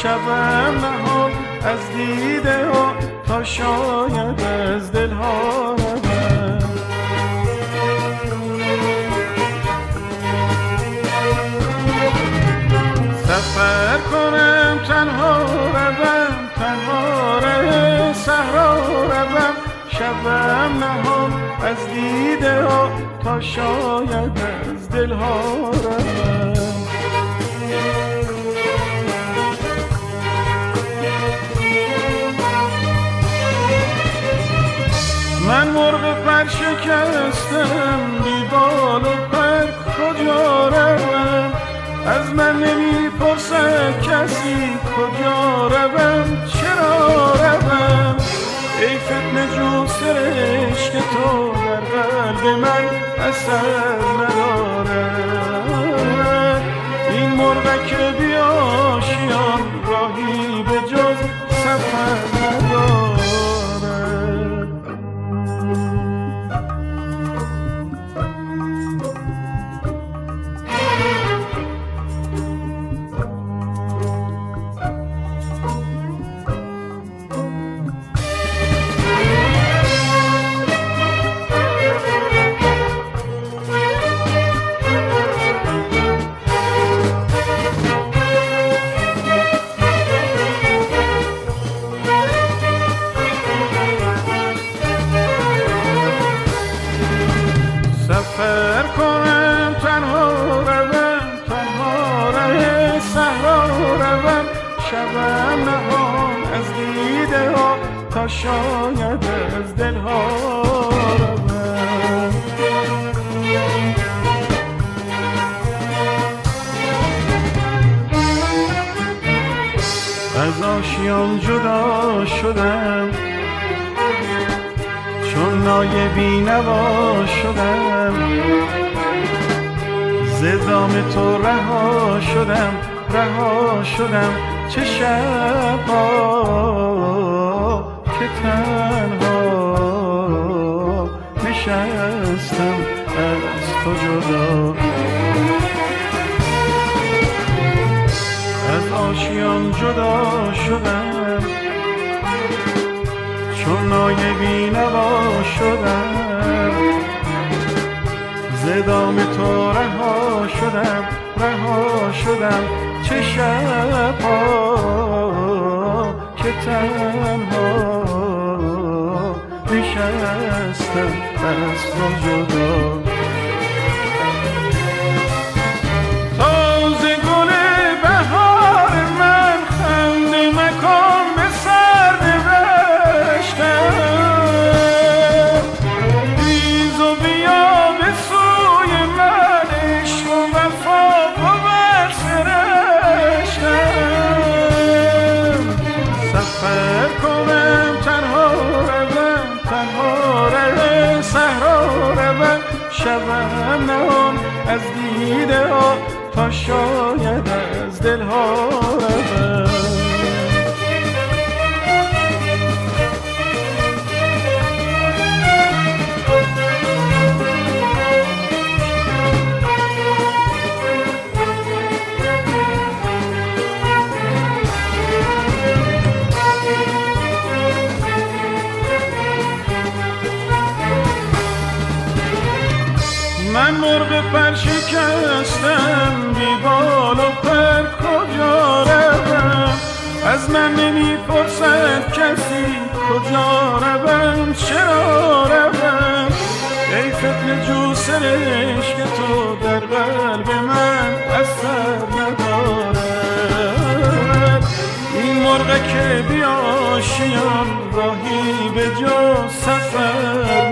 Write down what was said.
شبم نهان از دیده ها تا شاید از دل ها روم. سفر کنم تنها روم، تنها ره صحرا روم. شبم نهان از دیده ها تا شاید از دل ها روم. من مرغ پر شکستم بی بال و پر کجا روم. از من نمیپرسد کسی کجا روم، چرا روم. ای فتنه جو سرشک تو در قلب من اثر ندارد. این مرغک بی آشیان راهی به جز سفر ندارد. سفر کنم تنها روم، تنها ره صحرا روم. شبم نهان از دیده ها تا شاید از دل ها روم. از آشیان جدا شدم، چون نای بی نوا شدم. ز دام تو رها شدم، رها شدم. چه شب‌ها که تنها نشستم از تو جدا. از آشیان جدا شدم، چون نای بی نوا شدم. ز دام تو رها شدم، رها شدم. چه شب‌ها که تنها نشستم از تو جدا. تازه گل بهار من خنده مکن به سر نوشتم. ریز و بیا به سوی من، عشق و وفا بود سرشتم. سفر کنم تنها روم، تنها ره صحرا روم. شبم نهان از دیده ها تا شاید از دل ها روم. من مرغ پر شکستم بی بال و پر کجا روم. از من نمیپرسد کسی کجا روم، چرا روم. ای فتنه جو سرشک تو در قلب من اثر ندارد. این مرغ که بی آشیان راهی به جز سفر